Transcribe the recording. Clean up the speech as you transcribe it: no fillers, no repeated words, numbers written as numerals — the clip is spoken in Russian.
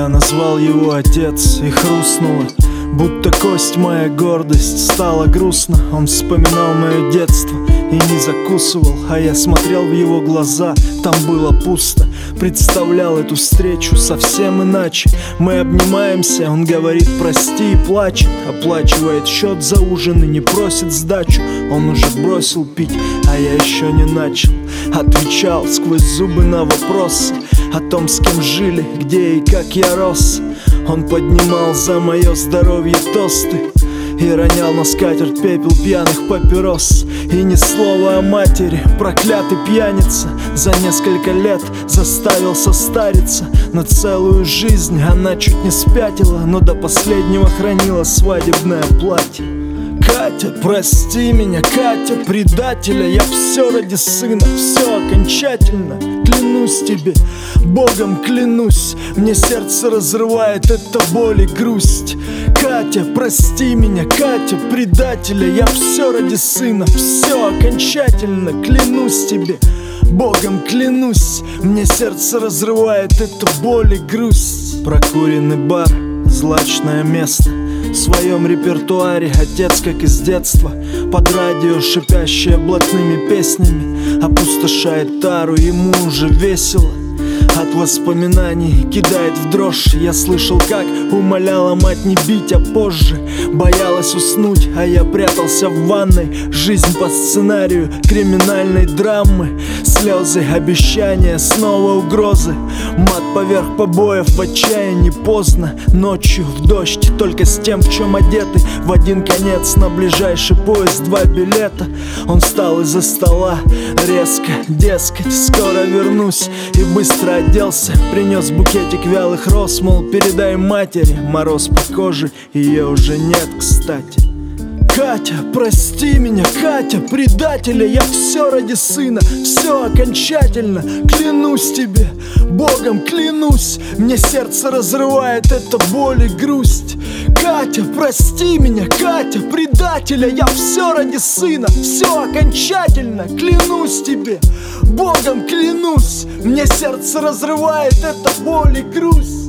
Я назвал его отец и хрустнуло, будто кость моя гордость. Стало грустно, он вспоминал мое детство и не закусывал, а я смотрел в его глаза, там было пусто. Представлял эту встречу совсем иначе. Мы обнимаемся, он говорит прости и плачет. Оплачивает счет за ужин и не просит сдачу. Он уже бросил пить, а я еще не начал. Отвечал сквозь зубы на вопросы о том, с кем жили, где и как я рос. Он поднимал за мое здоровье тосты и ронял на скатерть пепел пьяных папирос. И ни слова о матери, проклятый пьяница. За несколько лет заставил состариться. На целую жизнь она чуть не спятила, но до последнего хранила свадебное платье. Катя, прости меня, Катя, предателя. Я все ради сына, все окончательно. Клянусь тебе, Богом клянусь, мне сердце разрывает эта боль и грусть. Катя, прости меня, Катя, предателя. Я все ради сына, все окончательно. Клянусь тебе, Богом клянусь, мне сердце разрывает эта боль и грусть. Прокуренный бар, злачное место. В своем репертуаре отец, как из детства. Под радио шипящее блатными песнями опустошает тару, ему уже весело. От воспоминаний кидает в дрожь. Я слышал, как умоляла мать не бить, а позже боялась уснуть, а я прятался в ванной. Жизнь по сценарию криминальной драмы. Слезы, обещания, снова угрозы. Мат поверх побоев, в отчаянии поздно. Ночью в дождь, только с тем, в чем одеты. В один конец на ближайший поезд 2 билета. Он встал из-за стола резко, дескать, скоро вернусь. И быстро оделся, принес букетик вялых роз. Мол, передай матери, мороз по коже, ее уже нет, кстати. Катя, прости меня, Катя, предателя. Я все ради сына, все окончательно. Клянусь тебе, Богом клянусь, мне сердце разрывает эта боль и грусть. Катя, прости меня, Катя, предателя. Я все ради сына, все окончательно. Клянусь тебе, Богом клянусь, мне сердце разрывает эта боль и грусть.